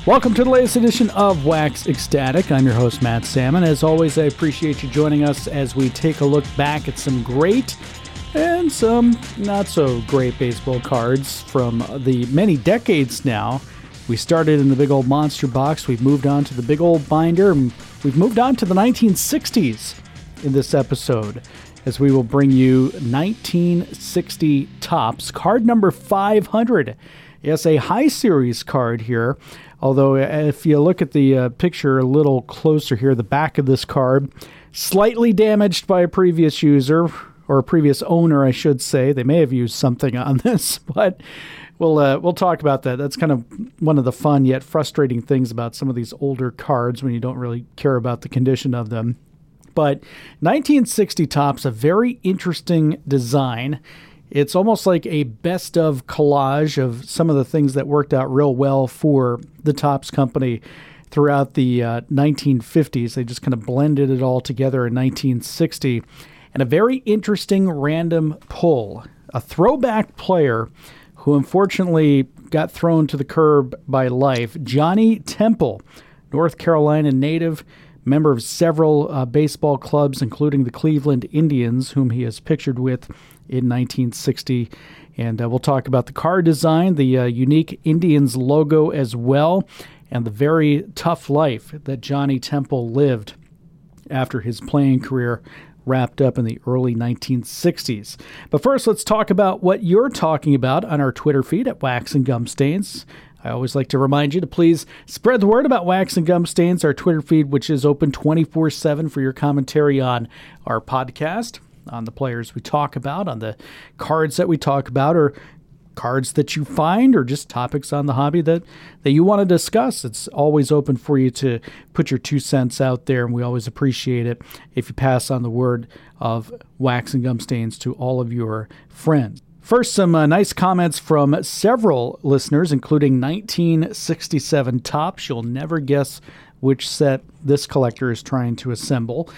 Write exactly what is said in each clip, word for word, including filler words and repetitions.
Welcome to the latest edition of Wax Ecstatic. I'm your host, Matt Salmon. As always, I appreciate you joining us as we take a look back at some great and some not so great baseball cards from the many decades now. We started in the big old monster box. We've moved on to the big old binder. And we've moved on to the nineteen sixties in this episode, as we will bring you nineteen sixty Topps, card number five hundred. Yes, a high series card here. Although if you look at the uh, picture a little closer here, the back of this card, slightly damaged by a previous user, or a previous owner, I should say. They may have used something on this, but we'll uh, we'll talk about that. That's kind of one of the fun yet frustrating things about some of these older cards when you don't really care about the condition of them. But nineteen sixty Topps, a very interesting design. It's almost like a best of collage of some of the things that worked out real well for the Topps company throughout the uh, nineteen fifties. They just kind of blended it all together in nineteen sixty. And a very interesting random pull. A throwback player who unfortunately got thrown to the curb by life. Johnny Temple, North Carolina native, member of several uh, baseball clubs, including the Cleveland Indians, whom he is pictured with in nineteen sixty. And uh, we'll talk about the card design, the uh, unique Indians logo as well, and the very tough life that Johnny Temple lived after his playing career wrapped up in the early nineteen sixties. But first, let's talk about what you're talking about on our Twitter feed at Wax and Gum Stains. I always like to remind you to please spread the word about Wax and Gum Stains, our Twitter feed, which is open twenty-four seven for your commentary on our podcast, on the players we talk about, on the cards that we talk about, or cards that you find, or just topics on the hobby that, that you want to discuss. It's always open for you to put your two cents out there, and we always appreciate it if you pass on the word of Wax and Gum Stains to all of your friends. First, some uh, nice comments from several listeners, including nineteen sixty-seven Topps. You'll never guess which set this collector is trying to assemble.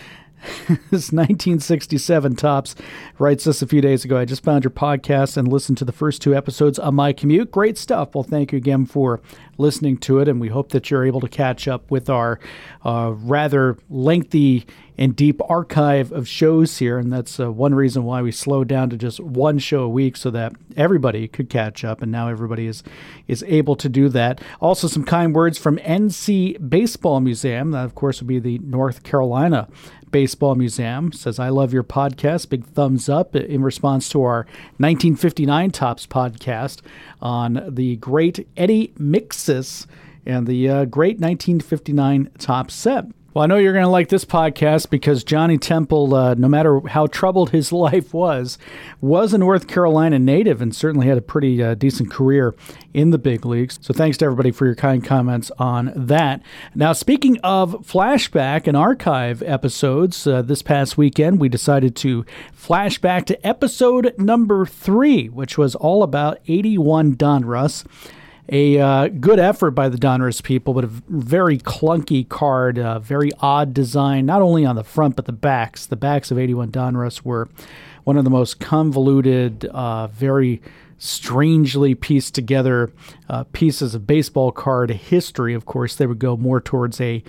This nineteen sixty-seven Topps writes us a few days ago. I just found your podcast and listened to the first two episodes on my commute. Great stuff. Well, thank you again for listening to it, and we hope that you're able to catch up with our uh, rather lengthy and deep archive of shows here, and that's uh, one reason why we slowed down to just one show a week so that everybody could catch up, and now everybody is is able to do that. Also, some kind words from N C Baseball Museum. That, of course, would be the North Carolina Baseball Museum. Says, I love your podcast. Big thumbs up in response to our nineteen fifty-nine Topps podcast on the great Eddie Mixis and the uh, great nineteen fifty-nine Topps set. Well, I know you're going to like this podcast because Johnny Temple, uh, no matter how troubled his life was, was a North Carolina native and certainly had a pretty uh, decent career in the big leagues. So thanks to everybody for your kind comments on that. Now, speaking of flashback and archive episodes, uh, this past weekend we decided to flash back to episode number three, which was all about eighty-one Donruss. A uh, good effort by the Donruss people, but a very clunky card, a very odd design, not only on the front, but the backs. The backs of eighty-one Donruss were one of the most convoluted, uh, very strangely pieced together uh, pieces of baseball card history. Of course, they would go more towards a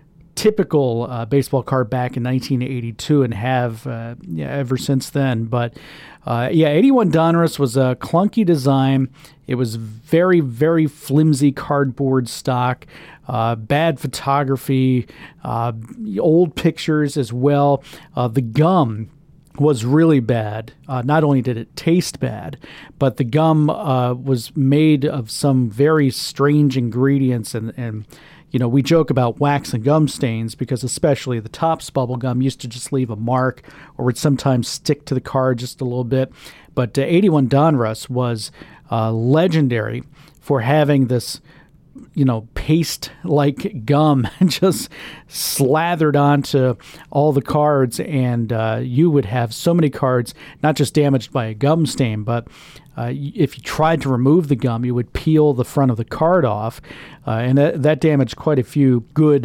typical uh, baseball card back in nineteen eighty-two and have uh, yeah, ever since then. But uh, yeah, eighty-one Donruss was a clunky design. It was very, very flimsy cardboard stock, uh, bad photography, uh, old pictures as well. Uh, the gum was really bad. Uh, not only did it taste bad, but the gum uh, was made of some very strange ingredients, and, and you know, we joke about wax and gum stains because especially the Topps bubble gum used to just leave a mark or would sometimes stick to the card just a little bit. But uh, eighty-one Donruss was uh, legendary for having this, you know, paste-like gum just slathered onto all the cards, and uh, you would have so many cards not just damaged by a gum stain, but uh, if you tried to remove the gum, you would peel the front of the card off, uh, and that, that damaged quite a few good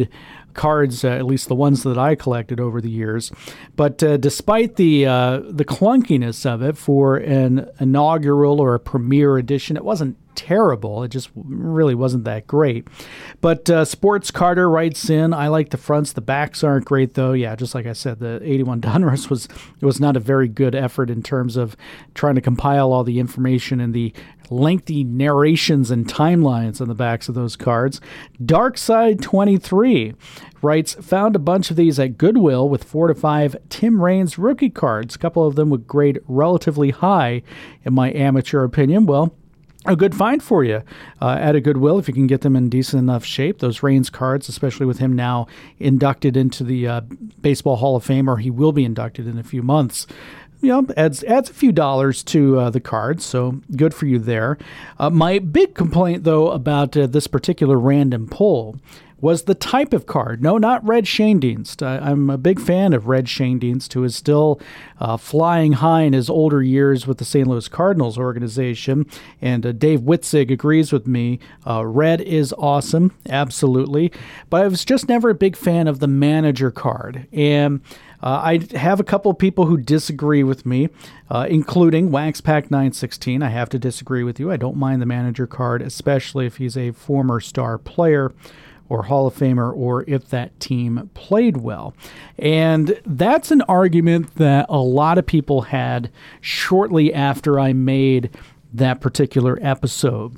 cards, uh, at least the ones that I collected over the years. But uh, despite the uh, the clunkiness of it for an inaugural or a premiere edition, it wasn't terrible. It just really wasn't that great. But uh, Sports Carter writes in, I like the fronts. The backs aren't great, though. Yeah, just like I said, the eighty-one Donruss was, it was not a very good effort in terms of trying to compile all the information and the lengthy narrations and timelines on the backs of those cards. Darkside twenty-three writes, found a bunch of these at Goodwill with four to five Tim Raines rookie cards. A couple of them would grade relatively high, in my amateur opinion. Well, a good find for you uh, at a Goodwill if you can get them in decent enough shape. Those Raines cards, especially with him now inducted into the uh, Baseball Hall of Fame, or he will be inducted in a few months, you know, adds adds a few dollars to uh, the cards, so good for you there. Uh, my big complaint, though, about uh, this particular random pull was the type of card. No, not Red Schoendienst. I, I'm a big fan of Red Schoendienst, who is still uh, flying high in his older years with the Saint Louis Cardinals organization. And uh, Dave Witzig agrees with me. Uh, red is awesome, absolutely. But I was just never a big fan of the manager card. And Uh, I have a couple of people who disagree with me, uh, including Wax Pack nine sixteen. I have to disagree with you. I don't mind the manager card, especially if he's a former star player or Hall of Famer, or if that team played well. And that's an argument that a lot of people had shortly after I made that particular episode.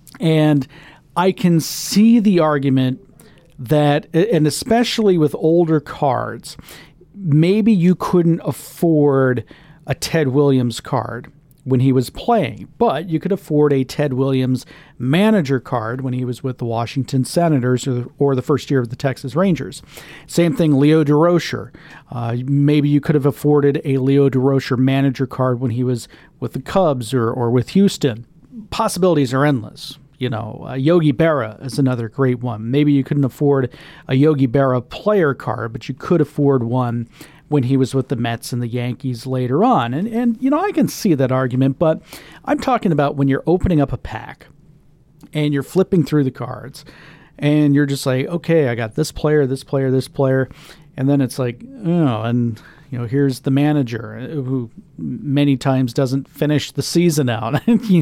And I can see the argument that, and especially with older cards, maybe you couldn't afford a Ted Williams card when he was playing, but you could afford a Ted Williams manager card when he was with the Washington Senators or, or the first year of the Texas Rangers. Same thing, Leo Durocher. Uh, maybe you could have afforded a Leo Durocher manager card when he was with the Cubs or, or with Houston. Possibilities are endless. You know, uh, Yogi Berra is another great one. Maybe you couldn't afford a Yogi Berra player card, but you could afford one when he was with the Mets and the Yankees later on. And, and you know, I can see that argument, but I'm talking about when you're opening up a pack and you're flipping through the cards and you're just like, okay, I got this player, this player, this player. And then it's like, oh, and you know, here's the manager who many times doesn't finish the season out.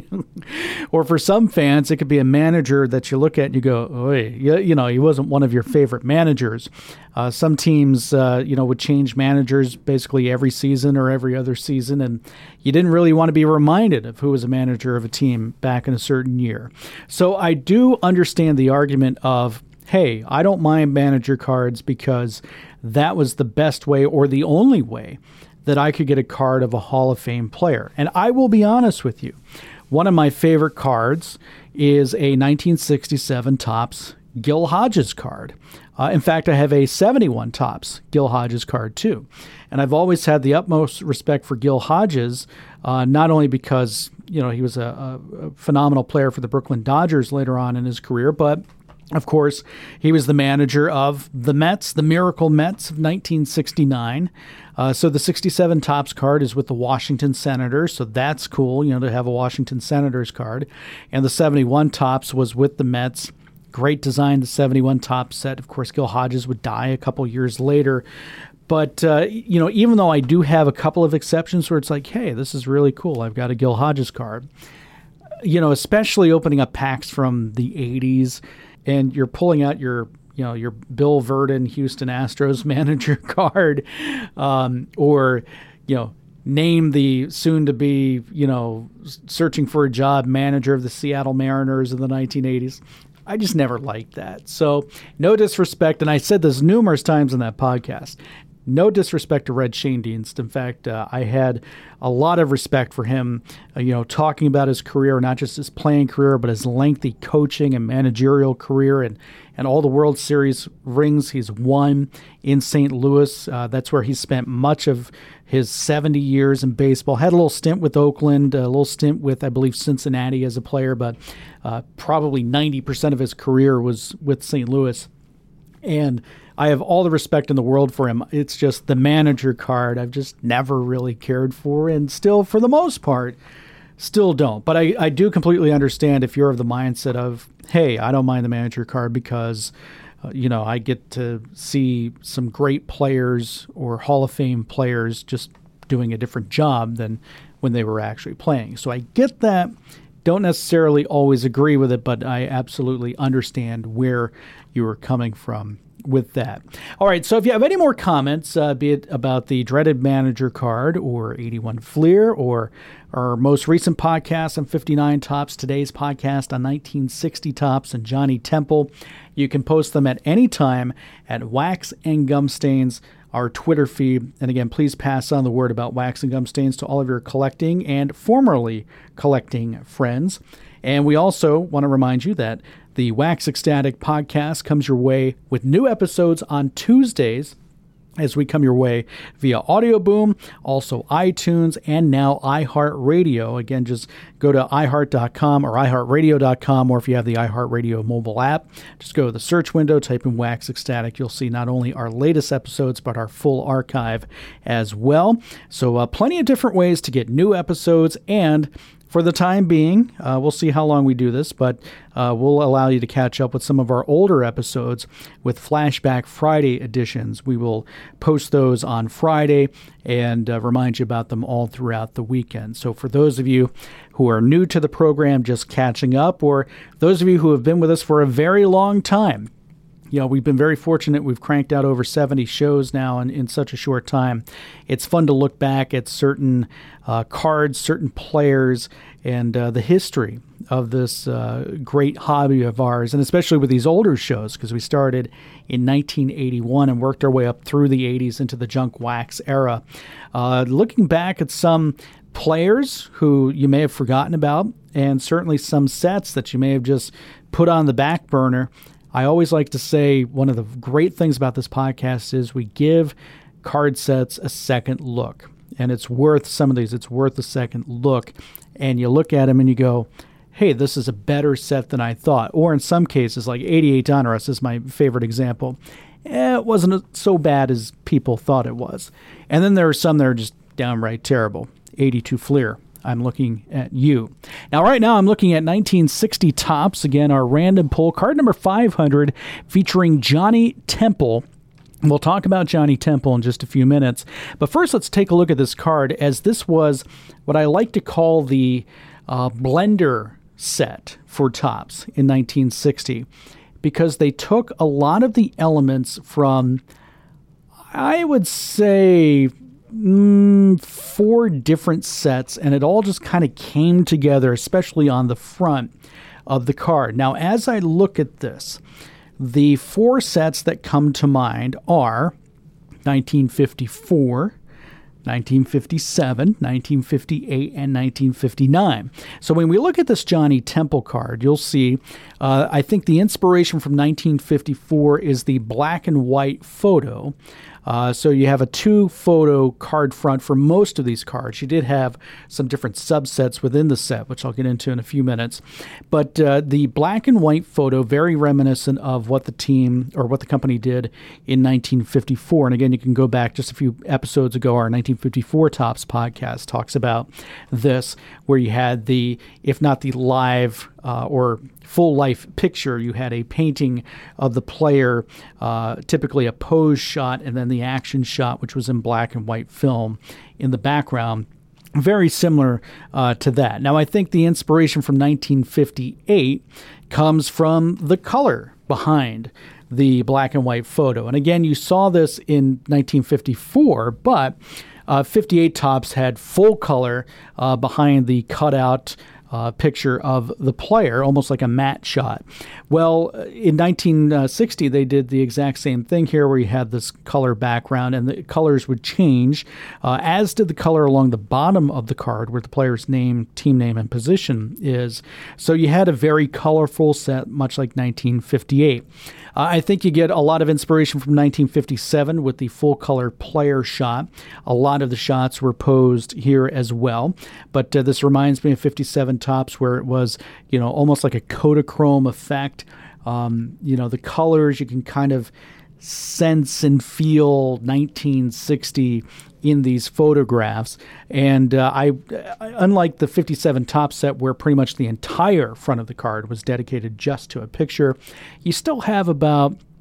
Or for some fans, it could be a manager that you look at and you go, oh, you, you know, he wasn't one of your favorite managers. Uh, some teams, uh, you know, would change managers basically every season or every other season, and you didn't really want to be reminded of who was a manager of a team back in a certain year. So I do understand the argument of, hey, I don't mind manager cards because that was the best way or the only way that I could get a card of a Hall of Fame player. And I will be honest with you. One of my favorite cards is a nineteen sixty-seven Topps Gil Hodges card. Uh, in fact, I have a seventy-one Topps Gil Hodges card too. And I've always had the utmost respect for Gil Hodges, uh, not only because, you know, he was a, a phenomenal player for the Brooklyn Dodgers later on in his career, but of course, he was the manager of the Mets, the Miracle Mets of nineteen sixty-nine. Uh, so the sixty-seven Topps card is with the Washington Senators, so that's cool, you know, to have a Washington Senators card. And the seventy-one Topps was with the Mets. Great design, the seventy-one Topps set. Of course, Gil Hodges would die a couple years later. But, uh, you know, even though I do have a couple of exceptions where it's like, hey, this is really cool, I've got a Gil Hodges card. You know, especially opening up packs from the eighties, and you're pulling out your, you know, your Bill Verdon Houston Astros manager card, um, or, you know, name the soon-to-be, you know, searching for a job manager of the Seattle Mariners in the nineteen eighties. I just never liked that. So no disrespect, and I said this numerous times in that podcast, no disrespect to Red Schoendienst. In fact, uh, I had a lot of respect for him, uh, you know, talking about his career, not just his playing career, but his lengthy coaching and managerial career and, and all the World Series rings he's won in Saint Louis. Uh, that's where he spent much of his seventy years in baseball. Had a little stint with Oakland, a little stint with, I believe, Cincinnati as a player, but uh, probably ninety percent of his career was with Saint Louis. And I have all the respect in the world for him. It's just the manager card I've just never really cared for, and still, for the most part, still don't. But I, I do completely understand if you're of the mindset of, hey, I don't mind the manager card because uh, you know, I get to see some great players or Hall of Fame players just doing a different job than when they were actually playing. So I get that. Don't necessarily always agree with it, but I absolutely understand where you were coming from with that. All right, so if you have any more comments, uh, be it about the dreaded manager card or eighty-one Fleer or our most recent podcast on fifty-nine Tops, today's podcast on nineteen sixty Tops and Johnny Temple, you can post them at any time at Wax and Gum Stains, our Twitter feed. And again, please pass on the word about Wax and Gum Stains to all of your collecting and formerly collecting friends. And we also want to remind you that the Wax Ecstatic podcast comes your way with new episodes on Tuesdays as we come your way via Audio Boom, also iTunes, and now iHeartRadio. Again, just go to i heart dot com or i heart radio dot com, or if you have the iHeartRadio mobile app, just go to the search window, type in Wax Ecstatic. You'll see not only our latest episodes, but our full archive as well. So uh, plenty of different ways to get new episodes, and for the time being, uh, we'll see how long we do this, but uh, we'll allow you to catch up with some of our older episodes with Flashback Friday editions. We will post those on Friday and uh, remind you about them all throughout the weekend. So for those of you who are new to the program, just catching up, or those of you who have been with us for a very long time, you know, we've been very fortunate. We've cranked out over seventy shows now in, in such a short time. It's fun to look back at certain uh, cards, certain players, and uh, the history of this uh, great hobby of ours, and especially with these older shows, because we started in nineteen eighty-one and worked our way up through the eighties into the junk wax era. Uh, looking back at some players who you may have forgotten about, and certainly some sets that you may have just put on the back burner. I always like to say one of the great things about this podcast is we give card sets a second look. And it's worth, some of these, it's worth a second look. And you look at them and you go, hey, this is a better set than I thought. Or in some cases, like eighty-eight Donruss is my favorite example. Eh, it wasn't so bad as people thought it was. And then there are some that are just downright terrible. eighty-two Fleer. I'm looking at you. Now, right now, I'm looking at nineteen sixty Tops. Again, our random pull, card number five hundred, featuring Johnny Temple. We'll talk about Johnny Temple in just a few minutes. But first, let's take a look at this card, as this was what I like to call the uh, blender set for Tops in nineteen sixty, because they took a lot of the elements from, I would say, Mm, four different sets, and it all just kind of came together, especially on the front of the card. Now, as I look at this, the four sets that come to mind are nineteen fifty-four, nineteen fifty-seven, nineteen fifty-eight, and nineteen fifty-nine. So when we look at this Johnny Temple card, you'll see, uh, I think the inspiration from nineteen fifty-four is the black and white photo. Uh, so you have a two-photo card front for most of these cards. You did have some different subsets within the set, which I'll get into in a few minutes. But uh, the black and white photo, very reminiscent of what the team or what the company did in nineteen fifty-four. And again, you can go back just a few episodes ago. Our nineteen fifty-four Tops podcast talks about this, where you had the, if not the live uh, or full life picture, you had a painting of the player, uh, typically a pose shot, and then the action shot, which was in black and white film in the background. Very similar uh, to that. Now, I think the inspiration from nineteen fifty-eight comes from the color behind the black and white photo. And again, you saw this in nineteen fifty-four, but uh, fifty-eight Tops had full color uh, behind the cutout Uh, picture of the player, almost like a matte shot. Well, in nineteen sixty, they did the exact same thing here, where you had this color background and the colors would change, uh, as did the color along the bottom of the card where the player's name, team name, and position is. So you had a very colorful set, much like nineteen fifty-eight. Uh, I think you get a lot of inspiration from nineteen fifty-seven with the full color player shot. A lot of the shots were posed here as well. But uh, this reminds me of fifty-seven Tops, where it was, you know, almost like a Kodachrome effect. Um, you know, the colors, you can kind of sense and feel nineteen sixty in these photographs. And uh, I, unlike the fifty-seven Top set, where pretty much the entire front of the card was dedicated just to a picture, you still have about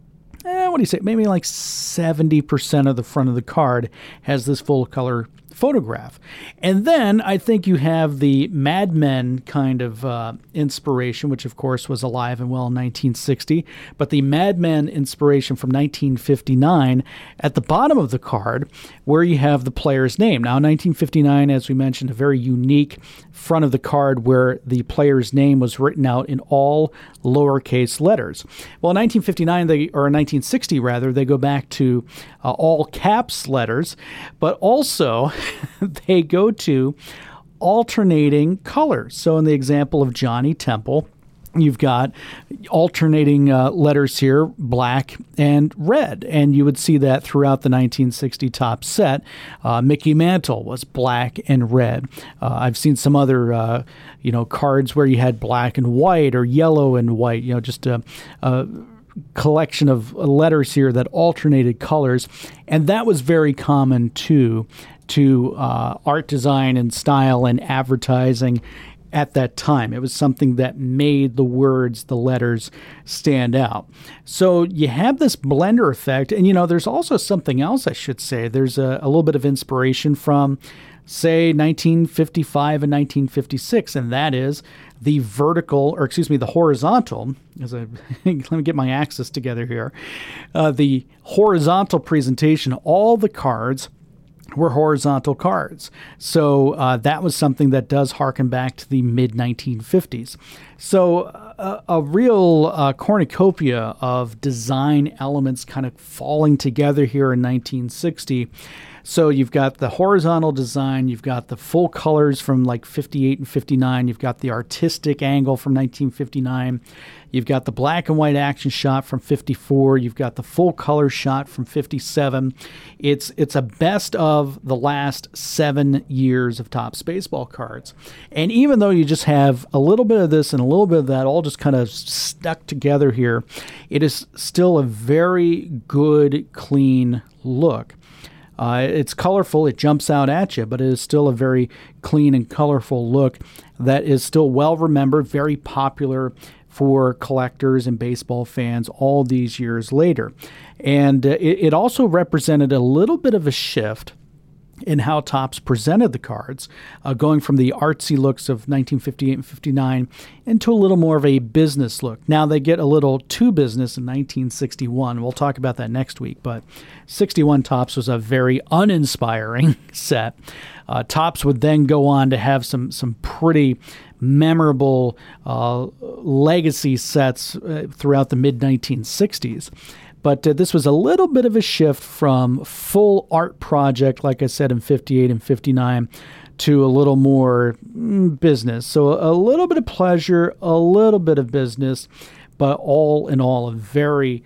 eh, what do you say, maybe like seventy percent of the front of the card has this full color photograph. And then I think you have the Mad Men kind of uh, inspiration, which of course was alive and well in nineteen sixty, but the Mad Men inspiration from nineteen fifty-nine at the bottom of the card where you have the player's name. Now, nineteen fifty-nine, as we mentioned, a very unique front of the card where the player's name was written out in all lowercase letters. Well, in nineteen fifty-nine, they, or nineteen sixty rather, they go back to uh, all caps letters, but also they go to alternating colors. So in the example of Johnny Temple, you've got alternating uh, letters here, black and red, and you would see that throughout the nineteen sixty top set. Uh, Mickey Mantle was black and red. Uh, I've seen some other, uh, you know, cards where you had black and white or yellow and white. You know, just a, a collection of letters here that alternated colors, and that was very common too to uh, art design and style and advertising at that time. It was something that made the words, the letters, stand out. So you have this blender effect, and you know, there's also something else I should say. There's a, a little bit of inspiration from, say, nineteen fifty-five and nineteen fifty-six, and that is the vertical, or excuse me, the horizontal, as I, let me get my axis together here, uh, the horizontal presentation, all the cards were horizontal cards. So uh, that was something that does harken back to the mid nineteen fifties. So uh, a real uh, cornucopia of design elements kind of falling together here in nineteen sixty. So you've got the horizontal design, you've got the full colors from like fifty-eight and fifty-nine, you've got the artistic angle from nineteen fifty-nine, you've got the black and white action shot from fifty-four, you've got the full color shot from fifty-seven. It's it's a best of the last seven years of Topps baseball cards. And even though you just have a little bit of this and a little bit of that all just kind of stuck together here, it is still a very good, clean look. Uh, it's colorful, it jumps out at you, but it is still a very clean and colorful look that is still well remembered, very popular for collectors and baseball fans all these years later. And uh, it, it also represented a little bit of a shift in how Topps presented the cards, uh, going from the artsy looks of nineteen fifty-eight and fifty-nine into a little more of a business look. Now they get a little too business in nineteen sixty-one. We'll talk about that next week, but sixty-one Topps was a very uninspiring set. Uh, Topps would then go on to have some some pretty memorable uh, legacy sets uh, throughout the mid nineteen sixties. But uh, this was a little bit of a shift from full art project, like I said, in fifty-eight and fifty-nine, to a little more mm, business. So a little bit of pleasure, a little bit of business, but all in all, a very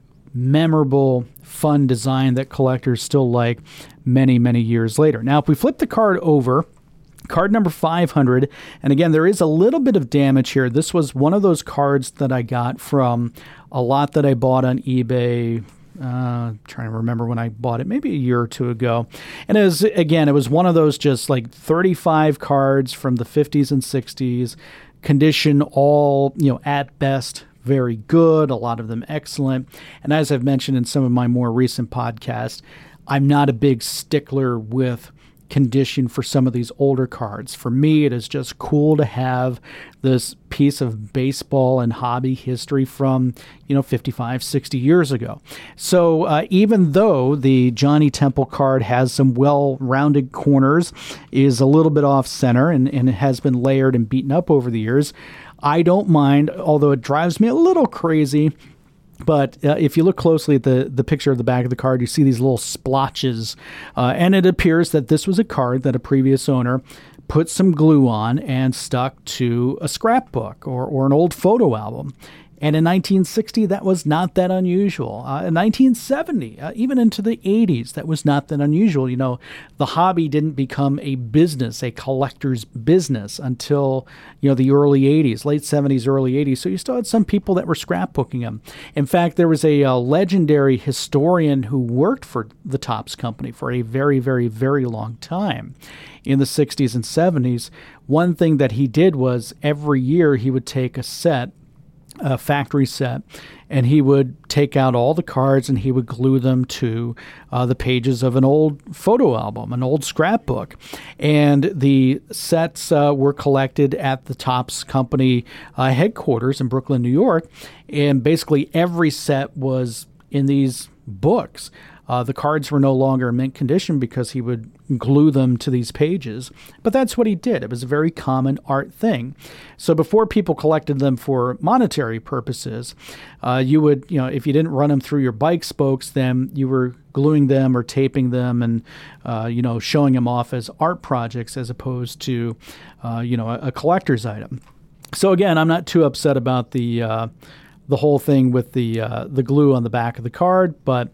memorable, fun design that collectors still like many, many years later. Now, if we flip the card over, card number five hundred, and again, there is a little bit of damage here. This was one of those cards that I got from a lot that I bought on eBay. Uh, trying to remember when I bought it, maybe a year or two ago. And it was, again, it was one of those just like thirty-five cards from the fifties and sixties, condition all, you know, at best, very good, a lot of them excellent. And as I've mentioned in some of my more recent podcasts, I'm not a big stickler with condition for some of these older cards. For me, it is just cool to have this piece of baseball and hobby history from, you know, fifty-five, sixty years ago. So uh, even though the Johnny Temple card has some well-rounded corners, is a little bit off center, and, and it has been layered and beaten up over the years, I don't mind, although it drives me a little crazy. But uh, if you look closely at the, the picture of the back of the card, you see these little splotches. Uh, and it appears that this was a card that a previous owner put some glue on and stuck to a scrapbook or, or an old photo album. And in nineteen sixty, that was not that unusual. Uh, in nineteen seventy, uh, even into the eighties, that was not that unusual. You know, the hobby didn't become a business, a collector's business until, you know, the early eighties, late seventies, early eighties. So you still had some people that were scrapbooking them. In fact, there was a, a legendary historian who worked for the Topps company for a very, very, very long time in the sixties and seventies. One thing that he did was every year he would take a set a factory set, and he would take out all the cards and he would glue them to uh, the pages of an old photo album, an old scrapbook. And the sets uh, were collected at the Topps Company uh, headquarters in Brooklyn, New York, and basically every set was in these books. Uh, the cards were no longer in mint condition because he would glue them to these pages. But that's what he did. It was a very common art thing. So before people collected them for monetary purposes, uh, you would, you know, if you didn't run them through your bike spokes, then you were gluing them or taping them and, uh, you know, showing them off as art projects as opposed to, uh, you know, a, a collector's item. So again, I'm not too upset about the uh, the whole thing with the uh, the glue on the back of the card, but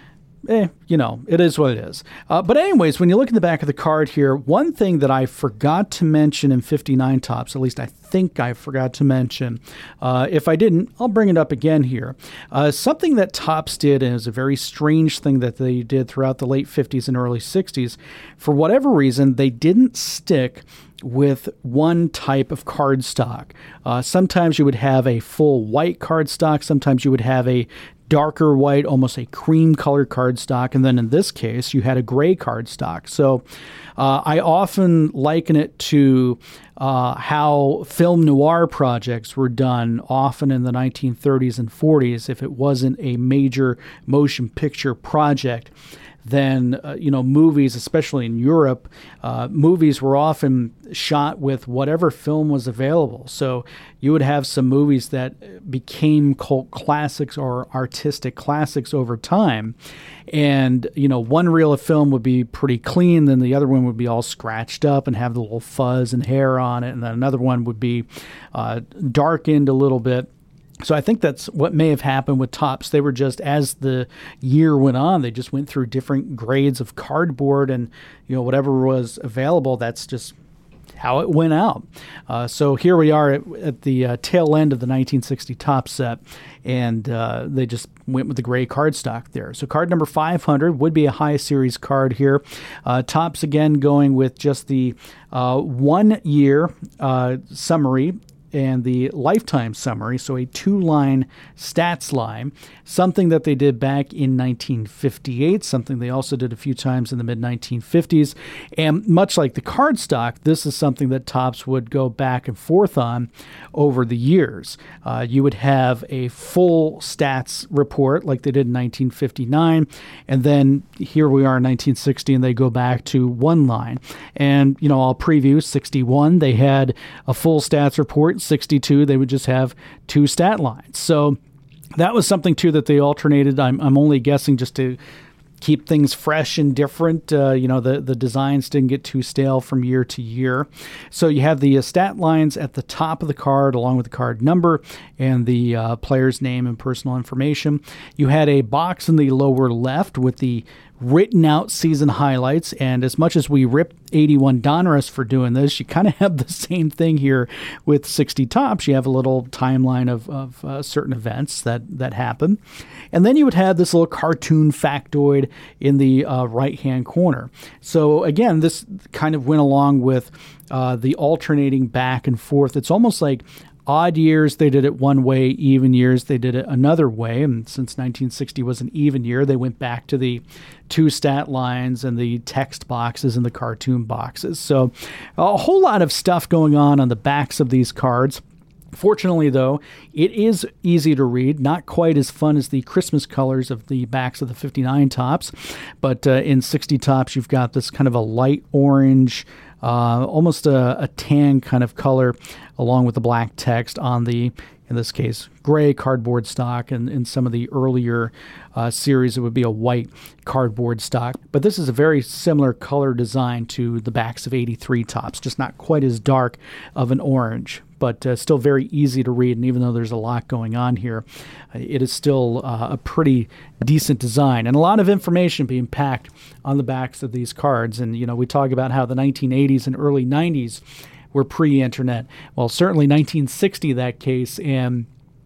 Eh, you know, it is what it is. Uh, but anyways, when you look at the back of the card here, one thing that I forgot to mention in fifty-nine Topps, at least I think I forgot to mention, uh, if I didn't, I'll bring it up again here. Uh, something that Topps did, and it was a very strange thing that they did throughout the late fifties and early sixties, for whatever reason, they didn't stick with one type of card stock. Uh, sometimes you would have a full white card stock. Sometimes you would have a darker white, almost a cream colored card stock. And then in this case, you had a gray card stock. So uh, I often liken it to uh, how film noir projects were done often in the nineteen thirties and forties. If it wasn't a major motion picture project, then, uh, you know, movies, especially in Europe, uh, movies were often shot with whatever film was available. So you would have some movies that became cult classics or artistic classics over time. And, you know, one reel of film would be pretty clean, then the other one would be all scratched up and have the little fuzz and hair on it. And then another one would be uh, darkened a little bit. So I think that's what may have happened with Topps. They were just, as the year went on, they just went through different grades of cardboard, and, you know, whatever was available, that's just how it went out. Uh, so here we are at, at the uh, tail end of the nineteen sixty Topps set, and uh, they just went with the gray cardstock there. So card number five hundred would be a high series card here. Uh, Topps again going with just the uh, one year uh, summary and the lifetime summary, so a two-line stats line, something that they did back in nineteen fifty-eight, something they also did a few times in the mid nineteen fifties. And much like the cardstock, this is something that Topps would go back and forth on over the years. Uh, you would have a full stats report like they did in nineteen fifty-nine, and then here we are in nineteen sixty, and they go back to one line. And, you know, I'll preview sixty-one, they had a full stats report. sixty-two, they would just have two stat lines. So that was something, too, that they alternated. I'm, I'm only guessing just to keep things fresh and different. Uh, you know, the, the designs didn't get too stale from year to year. So you have the uh, stat lines at the top of the card, along with the card number and the uh, player's name and personal information. You had a box in the lower left with the written out season highlights, and as much as we rip eighty-one Donruss for doing this, you kind of have the same thing here with sixty Topps. You have a little timeline of, of uh, certain events that, that happen. And then you would have this little cartoon factoid in the uh, right-hand corner. So again, this kind of went along with uh, the alternating back and forth. It's almost like odd years, they did it one way. Even years, they did it another way. And since nineteen sixty was an even year, they went back to the two stat lines and the text boxes and the cartoon boxes. So a whole lot of stuff going on on the backs of these cards. Fortunately, though, it is easy to read, not quite as fun as the Christmas colors of the backs of the fifty-nine Topps, but uh, in sixty Topps, you've got this kind of a light orange, uh, almost a, a tan kind of color, along with the black text on the, in this case, gray cardboard stock, and in some of the earlier uh, series, it would be a white cardboard stock. But this is a very similar color design to the backs of eighty-three Topps, just not quite as dark of an orange, but uh, still very easy to read. And even though there's a lot going on here, it is still uh, a pretty decent design and a lot of information being packed on the backs of these cards. And, you know, we talk about how the nineteen eighties and early nineties were pre-internet. Well, certainly nineteen sixty, that case, and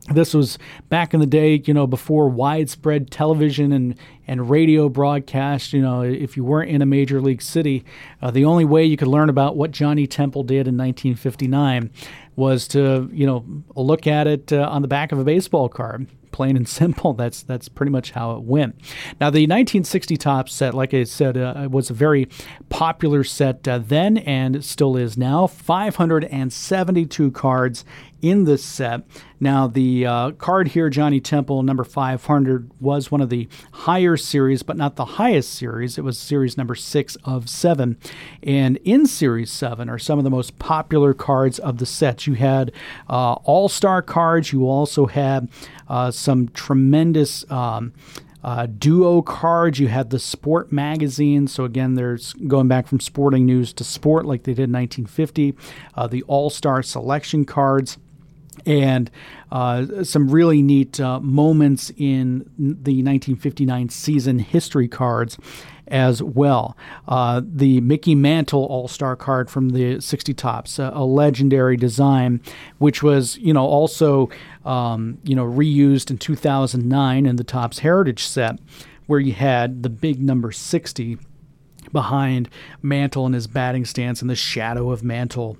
This was back in the day, you know, before widespread television and, and radio broadcast. You know, if you weren't in a major league city, uh, the only way you could learn about what Johnny Temple did in nineteen fifty-nine was to, you know, look at it uh, on the back of a baseball card. Plain and simple. That's that's pretty much how it went. Now, the nineteen sixty Topps set, like I said, uh, was a very popular set uh, then and still is now. five hundred seventy-two cards in this set. Now, the uh, card here, Johnny Temple, number five hundred, was one of the higher series, but not the highest series. It was series number six of seven. And in series seven are some of the most popular cards of the set. You had uh, all-star cards. You also had uh, some tremendous um, uh, duo cards. You had the Sport magazine. So again, there's going back from Sporting News to Sport like they did in nineteen fifty. Uh, the all-star selection cards. And uh, some really neat uh, moments in the nineteen fifty-nine season history cards as well. Uh, the Mickey Mantle All-Star card from the sixty Topps, uh, a legendary design, which was, you know, also, um, you know, reused in two thousand nine in the Topps Heritage set, where you had the big number sixty behind Mantle in his batting stance and the shadow of Mantle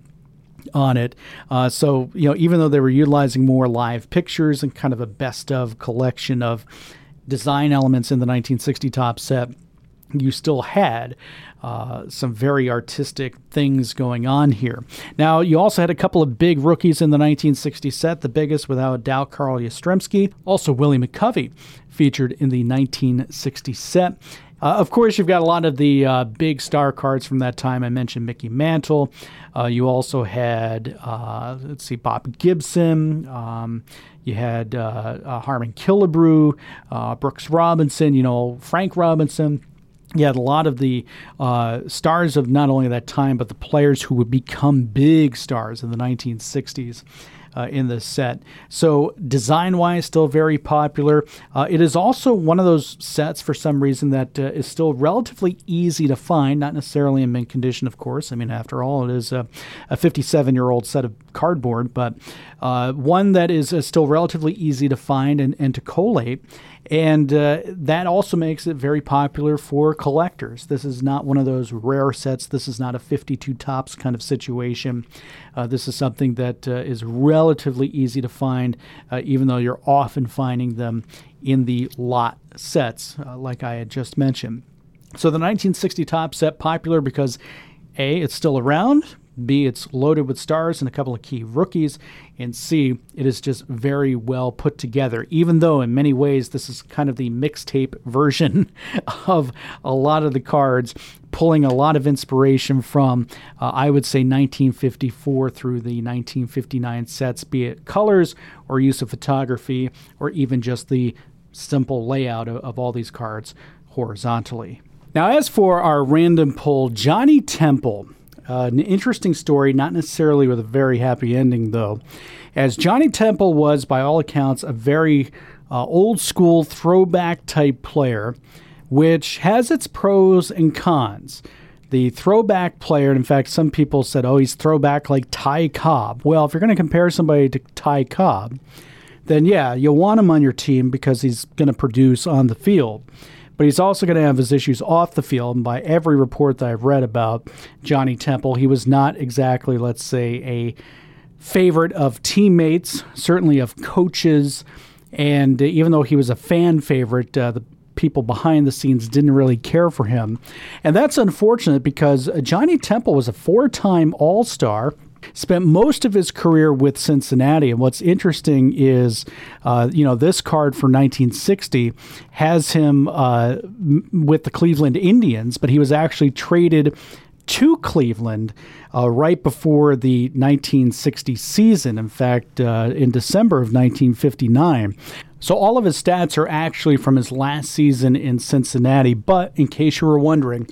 on it. Uh, so, you know, even though they were utilizing more live pictures and kind of a best of collection of design elements in the nineteen sixty Topps set, you still had uh, some very artistic things going on here. Now, you also had a couple of big rookies in the nineteen sixty set, the biggest without a doubt, Carl Yastrzemski. Also, Willie McCovey featured in the nineteen sixty set. Uh, of course, you've got a lot of the uh, big star cards from that time. I mentioned Mickey Mantle. Uh, you also had, uh, let's see, Bob Gibson. Um, you had uh, uh, Harmon Killebrew, uh, Brooks Robinson, you know, Frank Robinson. You had a lot of the uh, stars of not only that time, but the players who would become big stars in the nineteen sixties. Uh, in this set. So design-wise, still very popular. Uh, it is also one of those sets, for some reason, that uh, is still relatively easy to find, not necessarily in mint condition, of course. I mean, after all, it is a, a fifty-seven-year-old set of cardboard, but uh, one that is uh, still relatively easy to find and, and to collate. And uh, that also makes it very popular for collectors. This is not one of those rare sets. This is not a fifty-two Topps kind of situation. Uh, this is something that uh, is relatively easy to find, uh, even though you're often finding them in the lot sets, uh, like I had just mentioned. So the nineteen sixty Topps set, popular because A, it's still around, B, it's loaded with stars and a couple of key rookies, and C, it is just very well put together, even though in many ways this is kind of the mixtape version of a lot of the cards, pulling a lot of inspiration from, uh, I would say, nineteen fifty-four through the nineteen fifty-nine sets, be it colors or use of photography or even just the simple layout of, of all these cards horizontally. Now, as for our random pull, Johnny Temple. Uh, an interesting story, not necessarily with a very happy ending, though, as Johnny Temple was, by all accounts, a very uh, old-school throwback-type player, which has its pros and cons. The throwback player, in fact, some people said, oh, he's throwback like Ty Cobb. Well, if you're going to compare somebody to Ty Cobb, then yeah, you'll want him on your team because he's going to produce on the field. But he's also going to have his issues off the field. And by every report that I've read about Johnny Temple, he was not exactly, let's say, a favorite of teammates, certainly of coaches. And even though he was a fan favorite, uh, the people behind the scenes didn't really care for him. And that's unfortunate because Johnny Temple was a four-time All-Star. Spent most of his career with Cincinnati. And what's interesting is, uh, you know, this card for nineteen sixty has him uh, m- with the Cleveland Indians, but he was actually traded to Cleveland uh, right before the nineteen sixty season. In fact, uh, in December of nineteen fifty-nine. So all of his stats are actually from his last season in Cincinnati. But in case you were wondering,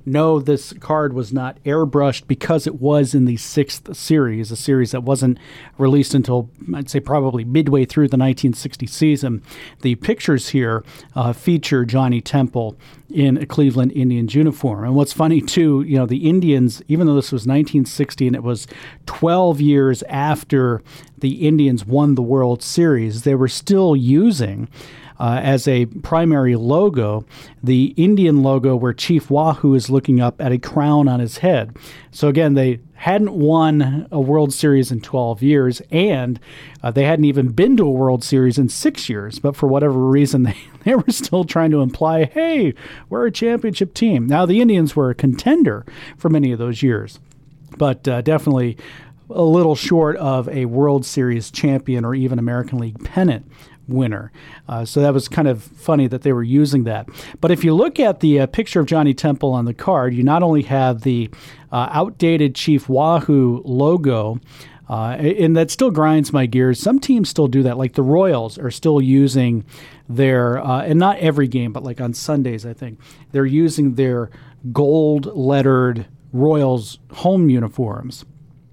no, this card was not airbrushed because it was in the sixth series, a series that wasn't released until, I'd say, probably midway through the nineteen sixty season. The pictures here uh, feature Johnny Temple in a Cleveland Indians uniform. And what's funny, too, you know, the Indians, even though this was nineteen sixty and it was twelve years after the Indians won the World Series, they were still using Uh, as a primary logo, the Indian logo where Chief Wahoo is looking up at a crown on his head. So again, they hadn't won a World Series in twelve years, and uh, they hadn't even been to a World Series in six years. But for whatever reason, they, they were still trying to imply, hey, we're a championship team. Now, the Indians were a contender for many of those years, but uh, definitely a little short of a World Series champion or even American League pennant winner. Uh, so that was kind of funny that they were using that. But if you look at the uh, picture of Johnny Temple on the card, you not only have the uh, outdated Chief Wahoo logo, uh, and that still grinds my gears. Some teams still do that. Like the Royals are still using their, uh, and not every game, but like on Sundays, I think, they're using their gold-lettered Royals home uniforms.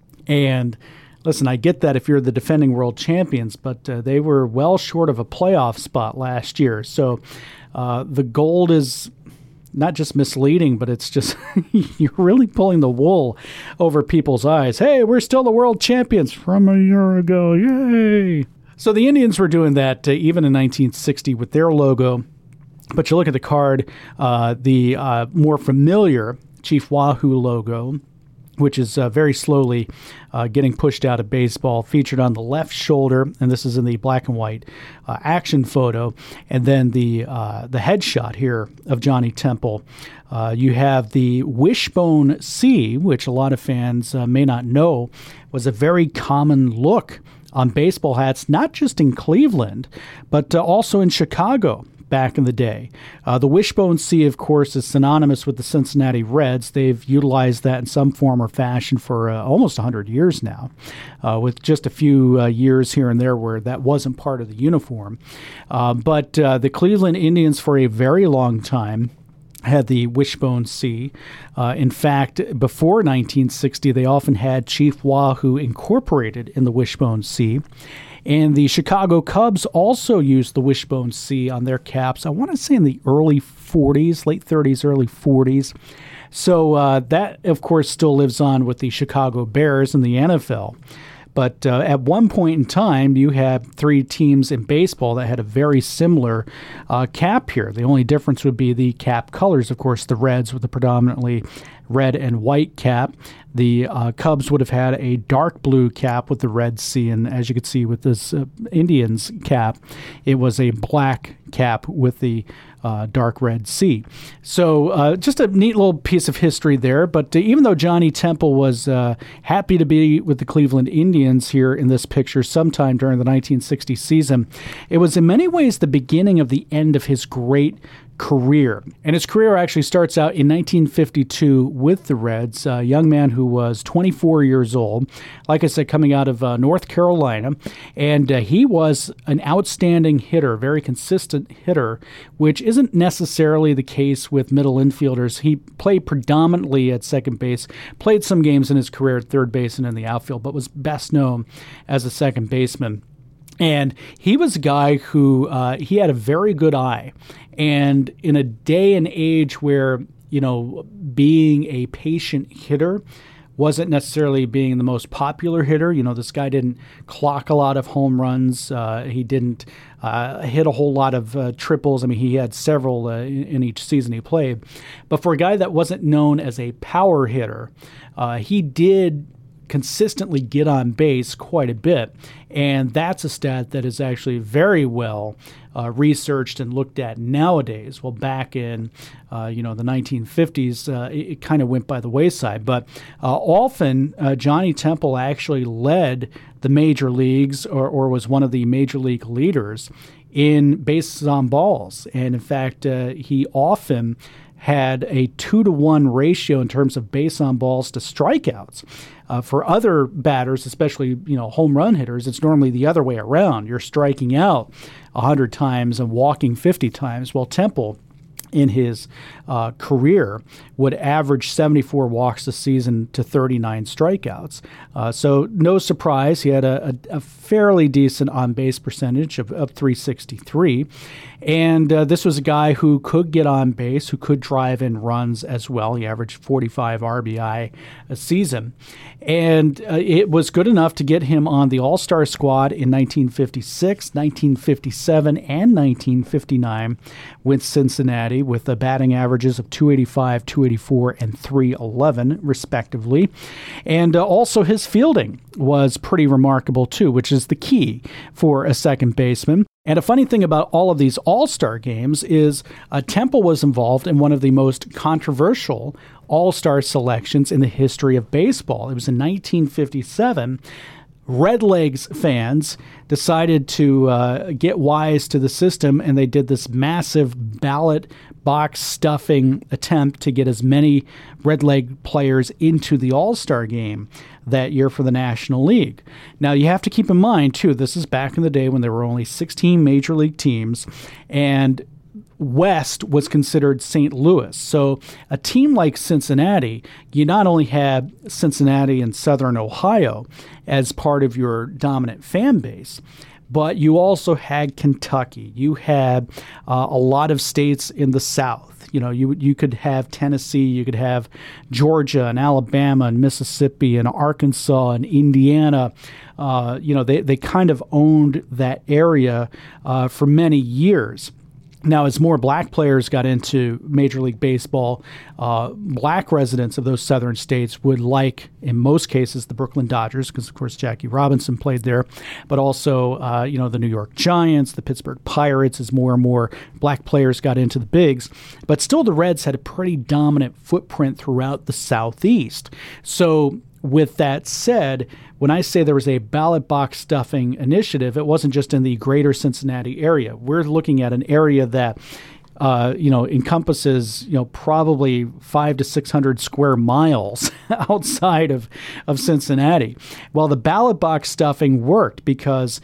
And listen, I get that if you're the defending world champions, but uh, they were well short of a playoff spot last year. So uh, the gold is not just misleading, but it's just you're really pulling the wool over people's eyes. Hey, we're still the world champions from a year ago. Yay! So the Indians were doing that uh, even in nineteen sixty with their logo. But you look at the card, uh, the uh, more familiar Chief Wahoo logo, which is uh, very slowly uh, getting pushed out of baseball, featured on the left shoulder, and this is in the black and white uh, action photo, and then the uh, the headshot here of Johnny Temple. Uh, you have the wishbone C, which a lot of fans uh, may not know was a very common look on baseball hats, not just in Cleveland, but uh, also in Chicago back in the day. Uh, the wishbone C, of course, is synonymous with the Cincinnati Reds. They've utilized that in some form or fashion for uh, almost one hundred years now, uh, with just a few uh, years here and there where that wasn't part of the uniform. Uh, but uh, the Cleveland Indians, for a very long time, had the wishbone C. Uh, in fact, before nineteen sixty, they often had Chief Wahoo incorporated in the wishbone C. And the Chicago Cubs also used the wishbone C on their caps, I want to say in the early forties, late thirties, early forties. So uh, that, of course, still lives on with the Chicago Bears in the N F L. But uh, at one point in time, you had three teams in baseball that had a very similar uh, cap here. The only difference would be the cap colors. Of course, the Reds with the predominantly red and white cap. The uh, Cubs would have had a dark blue cap with the red C, and as you can see with this uh, Indians cap, it was a black cap with the uh, dark red C. So uh, just a neat little piece of history there. But uh, even though Johnny Temple was uh, happy to be with the Cleveland Indians here in this picture sometime during the nineteen sixty season, it was in many ways the beginning of the end of his great career. And his career actually starts out in nineteen fifty-two with the Reds, a young man who was twenty-four years old, like I said, coming out of uh, North Carolina. And uh, he was an outstanding hitter, very consistent hitter, which isn't necessarily the case with middle infielders. He played predominantly at second base, played some games in his career at third base and in the outfield, but was best known as a second baseman. And he was a guy who, uh, he had a very good eye. And in a day and age where, you know, being a patient hitter wasn't necessarily being the most popular hitter. You know, this guy didn't clock a lot of home runs. Uh, he didn't uh, hit a whole lot of uh, triples. I mean, he had several uh, in, in each season he played. But for a guy that wasn't known as a power hitter, uh, he did consistently get on base quite a bit. And that's a stat that is actually very well uh, researched and looked at nowadays. Well, back in, uh, you know, the nineteen fifties, uh, it, it kind of went by the wayside. But uh, often, uh, Johnny Temple actually led the major leagues or, or was one of the major league leaders in bases on balls. And in fact, uh, he often had a two to one ratio in terms of base on balls to strikeouts. Uh, for other batters, especially, you know, home run hitters, it's normally the other way around. You're striking out one hundred times and walking fifty times. Well, Temple in his uh, career would average seventy-four walks a season to thirty-nine strikeouts. Uh, so no surprise, he had a, a, a fairly decent on-base percentage of, of three sixty-three. And uh, this was a guy who could get on base, who could drive in runs as well. He averaged forty-five R B I a season. And uh, it was good enough to get him on the All-Star squad in nineteen fifty-six, nineteen fifty-seven, and nineteen fifty-nine with Cincinnati, with the batting averages of two eighty-five, two eighty-four, and three eleven, respectively. And uh, also his fielding was pretty remarkable, too, which is the key for a second baseman. And a funny thing about all of these All-Star games is uh, Temple was involved in one of the most controversial All-Star selections in the history of baseball. It was in nineteen fifty-seven. Redlegs fans decided to uh, get wise to the system, and they did this massive ballot box stuffing attempt to get as many Redleg players into the All-Star game that year for the National League. Now, you have to keep in mind, too, this is back in the day when there were only sixteen major league teams, and West was considered Saint Louis. So a team like Cincinnati, you not only had Cincinnati and Southern Ohio as part of your dominant fan base, but you also had Kentucky. You had uh, a lot of states in the South. You know, you you could have Tennessee, you could have Georgia and Alabama and Mississippi and Arkansas and Indiana. Uh, you know, they, they kind of owned that area uh, for many years. Now, as more black players got into Major League Baseball, uh, black residents of those southern states would like, in most cases, the Brooklyn Dodgers, because, of course, Jackie Robinson played there, but also, uh, you know, the New York Giants, the Pittsburgh Pirates, as more and more black players got into the bigs. But still, the Reds had a pretty dominant footprint throughout the Southeast. So, with that said, when I say there was a ballot box stuffing initiative, it wasn't just in the greater Cincinnati area. We're looking at an area that, uh, you know, encompasses, you know, probably five to six hundred square miles outside of, of Cincinnati. Well, the ballot box stuffing worked because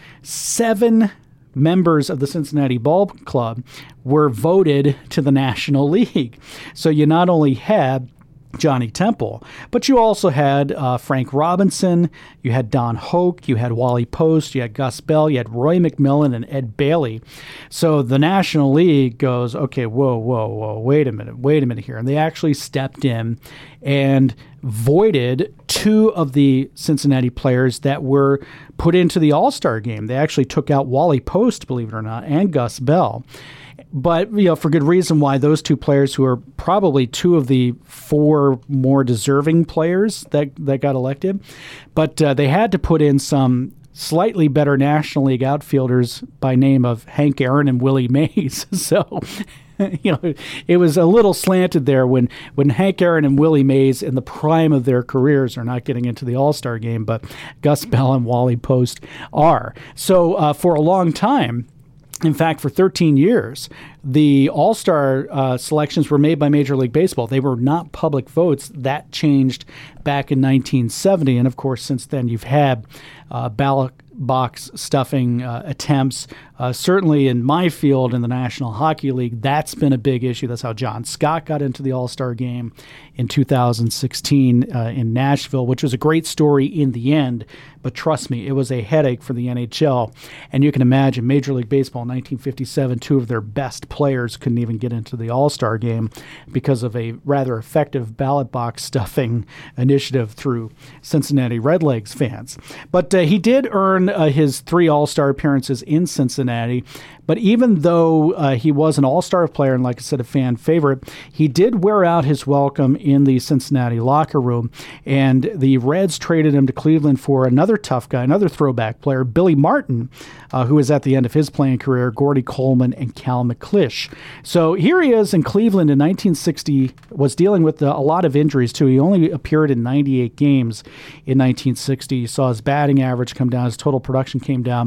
seven members of the Cincinnati Ball Club were voted to the National League. So you not only had Johnny Temple, but you also had uh, Frank Robinson, you had Don Hoke, you had Wally Post, you had Gus Bell, you had Roy McMillan and Ed Bailey. So the National League goes, okay, whoa, whoa, whoa, wait a minute, wait a minute here. And they actually stepped in and voided two of the Cincinnati players that were put into the All-Star game. They actually took out Wally Post, believe it or not, and Gus Bell. But, you know, for good reason why those two players, who are probably two of the four more deserving players that, that got elected, but uh, they had to put in some slightly better National League outfielders by name of Hank Aaron and Willie Mays. So, you know, it was a little slanted there when, when Hank Aaron and Willie Mays in the prime of their careers are not getting into the All-Star game, but Gus Bell and Wally Post are. So uh, for a long time, in fact, for thirteen years, the All-Star uh, selections were made by Major League Baseball. They were not public votes. That changed back in nineteen seventy. And, of course, since then you've had uh, ballot box stuffing uh, attempts. Uh, certainly in my field, in the National Hockey League, that's been a big issue. That's how John Scott got into the All-Star game in two thousand sixteen uh, in Nashville, which was a great story in the end. But trust me, it was a headache for the N H L. And you can imagine Major League Baseball in nineteen fifty-seven, two of their best players couldn't even get into the All-Star game because of a rather effective ballot box stuffing initiative through Cincinnati Redlegs fans. But uh, he did earn uh, his three All-Star appearances in Cincinnati. But even though uh, he was an all-star player and, like I said, a fan favorite, he did wear out his welcome in the Cincinnati locker room. And the Reds traded him to Cleveland for another tough guy, another throwback player, Billy Martin, uh, who was at the end of his playing career, Gordy Coleman and Cal McClish. So here he is in Cleveland in nineteen sixty, was dealing with a lot of injuries, too. He only appeared in ninety-eight games in nineteen sixty. You saw his batting average come down, his total production came down.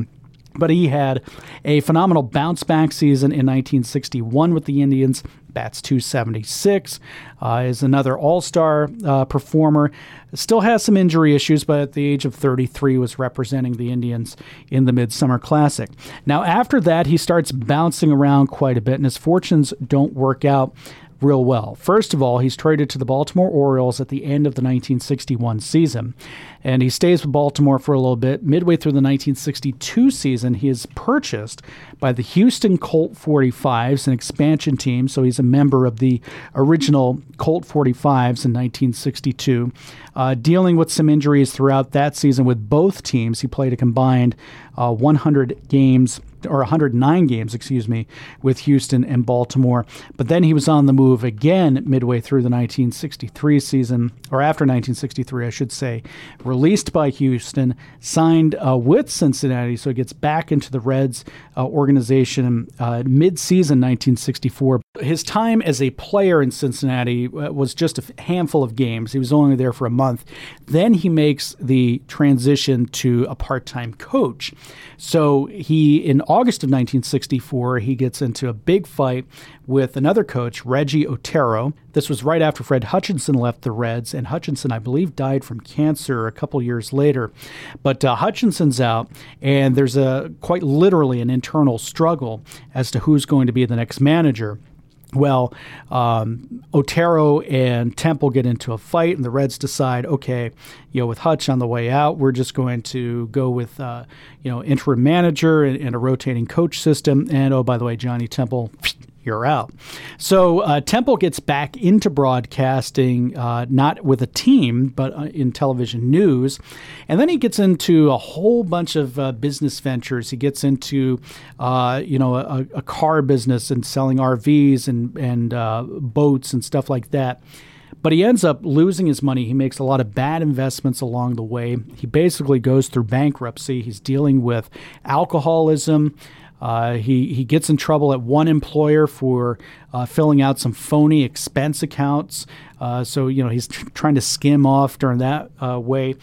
But he had a phenomenal bounce-back season in nineteen sixty-one with the Indians. Bats two seventy-six, uh, is another all-star uh, performer. Still has some injury issues, but at the age of thirty-three was representing the Indians in the Midsummer Classic. Now, after that, he starts bouncing around quite a bit, and his fortunes don't work out real well. First of all, he's traded to the Baltimore Orioles at the end of the nineteen sixty-one season, and he stays with Baltimore for a little bit. Midway through the nineteen sixty-two season, he is purchased by the Houston Colt forty-fives, an expansion team, so he's a member of the original Colt forty-fives in nineteen sixty-two. Uh, dealing with some injuries throughout that season with both teams, he played a combined uh, one hundred games or one hundred nine games, excuse me, with Houston and Baltimore. But then he was on the move again midway through the nineteen sixty-three season, or after nineteen sixty-three, I should say, released by Houston, signed uh, with Cincinnati, so he gets back into the Reds uh, organization uh, mid-season nineteen sixty-four. His time as a player in Cincinnati uh, was just a handful of games. He was only there for a month. Then he makes the transition to a part-time coach. So he, in August of nineteen sixty-four, he gets into a big fight with another coach, Reggie Otero. This was right after Fred Hutchinson left the Reds, and Hutchinson, I believe, died from cancer a couple years later. But uh, Hutchinson's out, and there's a quite literally an internal struggle as to who's going to be the next manager. Well, um, Otero and Temple get into a fight, and the Reds decide, okay, you know, with Hutch on the way out, we're just going to go with, uh, you know, interim manager and, and a rotating coach system. And, oh, by the way, Johnny Temple, you're out. So uh, Temple gets back into broadcasting, uh, not with a team, but uh, in television news. And then he gets into a whole bunch of uh, business ventures. He gets into, uh, you know, a, a car business and selling R Vs and, and uh, boats and stuff like that. But he ends up losing his money. He makes a lot of bad investments along the way. He basically goes through bankruptcy. He's dealing with alcoholism. Uh, he, he gets in trouble at one employer for uh, filling out some phony expense accounts. Uh, so, you know, he's tr- trying to skim off during that uh, way.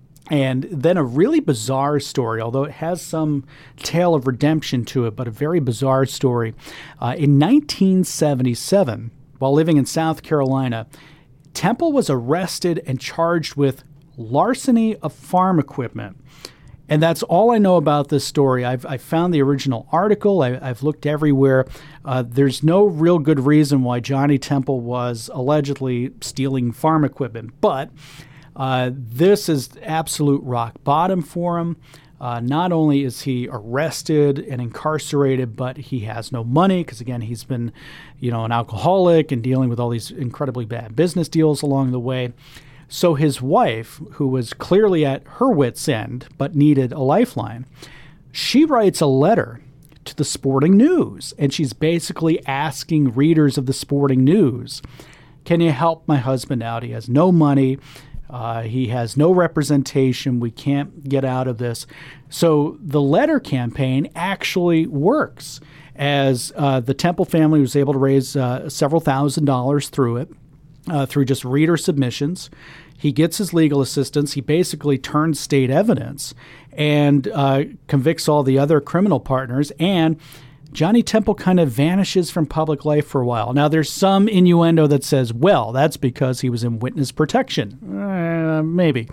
And then a really bizarre story, although it has some tale of redemption to it, but a very bizarre story. Uh, in nineteen seventy-seven, while living in South Carolina, Temple was arrested and charged with larceny of farm equipment. And that's all I know about this story. I've I found the original article. I, I've looked everywhere. Uh, there's no real good reason why Johnny Temple was allegedly stealing farm equipment. But uh, this is absolute rock bottom for him. Uh, not only is he arrested and incarcerated, but he has no money because, again, he's been, you know, an alcoholic and dealing with all these incredibly bad business deals along the way. So his wife, who was clearly at her wit's end but needed a lifeline, she writes a letter to the Sporting News, and she's basically asking readers of the Sporting News, can you help my husband out? He has no money. Uh, he has no representation. We can't get out of this. So the letter campaign actually works, as uh, the Temple family was able to raise uh, several thousand dollars through it. Uh, through just reader submissions. He gets his legal assistance. He basically turns state evidence and uh, convicts all the other criminal partners. And Johnny Temple kind of vanishes from public life for a while. Now, there's some innuendo that says, well, that's because he was in witness protection. Uh, maybe.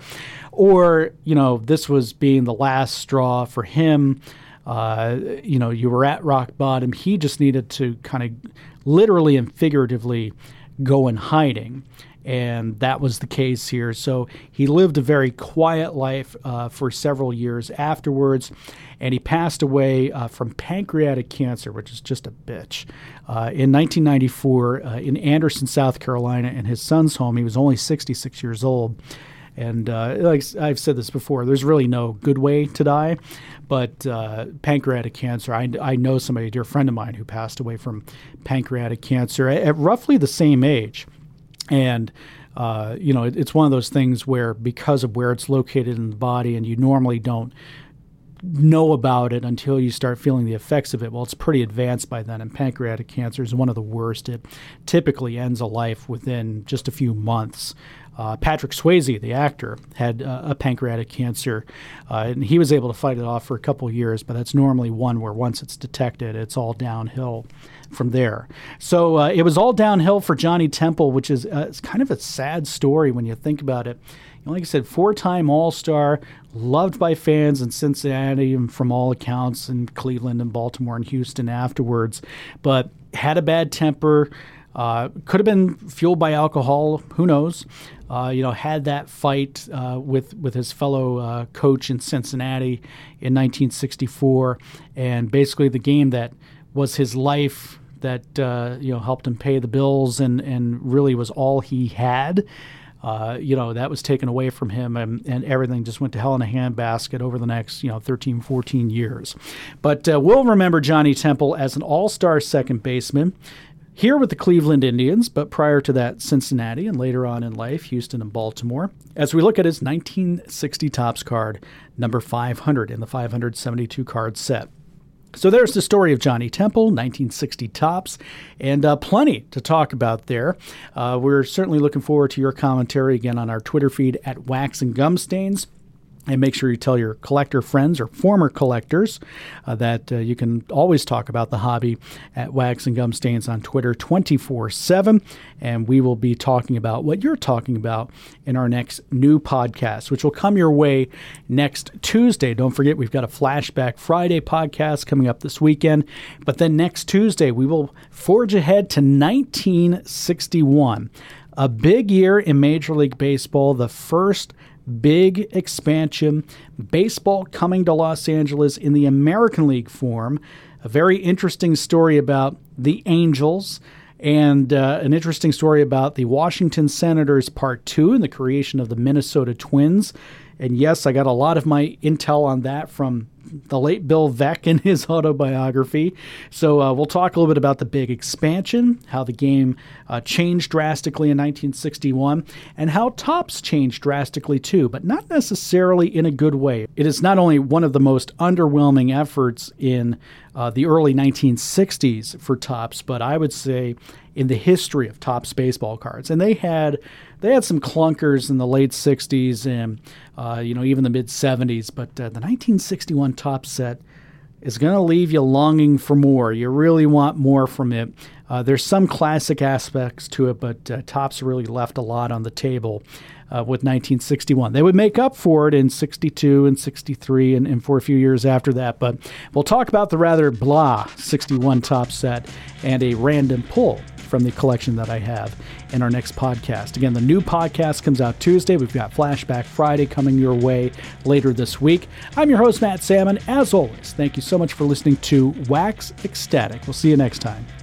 Or, you know, this was being the last straw for him. Uh, you know, you were at rock bottom. He just needed to kind of literally and figuratively go in hiding, and that was the case here. So he lived a very quiet life uh, for several years afterwards, and he passed away uh, from pancreatic cancer, which is just a bitch, uh, in nineteen ninety-four uh, in Anderson, South Carolina, in his son's home. He was only sixty-six years old. And uh, like I've said this before, there's really no good way to die. But uh, pancreatic cancer, I, I know somebody, a dear friend of mine, who passed away from pancreatic cancer at, at roughly the same age. And, uh, you know, it, it's one of those things where because of where it's located in the body, and you normally don't know about it until you start feeling the effects of it. Well, it's pretty advanced by then, and pancreatic cancer is one of the worst. It typically ends a life within just a few months. Uh, Patrick Swayze, the actor, had uh, a pancreatic cancer, uh, and he was able to fight it off for a couple of years, but that's normally one where once it's detected, it's all downhill from there. So uh, it was all downhill for Johnny Temple, which is uh, it's kind of a sad story when you think about it. You know, like I said, four-time All-Star, loved by fans in Cincinnati and from all accounts in Cleveland and Baltimore and Houston afterwards, but had a bad temper. Uh, could have been fueled by alcohol. Who knows? Uh, you know, had that fight uh, with with his fellow uh, coach in Cincinnati in nineteen sixty-four, and basically the game that was his life, that uh, you know helped him pay the bills and and really was all he had. Uh, you know, that was taken away from him, and, and everything just went to hell in a handbasket over the next, you know, thirteen, fourteen years. But uh, we'll remember Johnny Temple as an all-star second baseman here with the Cleveland Indians, but prior to that, Cincinnati, and later on in life, Houston and Baltimore, as we look at his nineteen sixty Topps card, number five hundred in the five hundred seventy-two card set. So there's the story of Johnny Temple, nineteen sixty Topps, and uh, plenty to talk about there. Uh, we're certainly looking forward to your commentary again on our Twitter feed at Wax and Gum Stains. And make sure you tell your collector friends or former collectors uh, that uh, you can always talk about the hobby at Wax and Gum Stains on Twitter twenty-four seven. And we will be talking about what you're talking about in our next new podcast, which will come your way next Tuesday. Don't forget, we've got a Flashback Friday podcast coming up this weekend. But then next Tuesday, we will forge ahead to nineteen sixty-one, a big year in Major League Baseball, the first big expansion, baseball coming to Los Angeles in the American League form. A very interesting story about the Angels, and uh, an interesting story about the Washington Senators Part two and the creation of the Minnesota Twins. And yes, I got a lot of my intel on that from the late Bill Veeck in his autobiography. So uh, we'll talk a little bit about the big expansion, how the game uh, changed drastically in nineteen sixty-one, and how Topps changed drastically too, but not necessarily in a good way. It is not only one of the most underwhelming efforts in uh, the early nineteen sixties for Topps, but I would say in the history of Topps baseball cards. And they had they had some clunkers in the late sixties and uh, you know even the mid seventies, but uh, the nineteen sixty-one Topps set is going to leave you longing for more. You really want more from it. Uh, there's some classic aspects to it, but uh, Topps really left a lot on the table uh, with nineteen sixty-one. They would make up for it in sixty-two and sixty-three and, and for a few years after that, but we'll talk about the rather blah sixty-one Topps set and a random pull from the collection that I have in our next podcast. Again, the new podcast comes out Tuesday. We've got Flashback Friday coming your way later this week. I'm your host, Matt Salmon. As always, thank you so much for listening to Wax Ecstatic. We'll see you next time.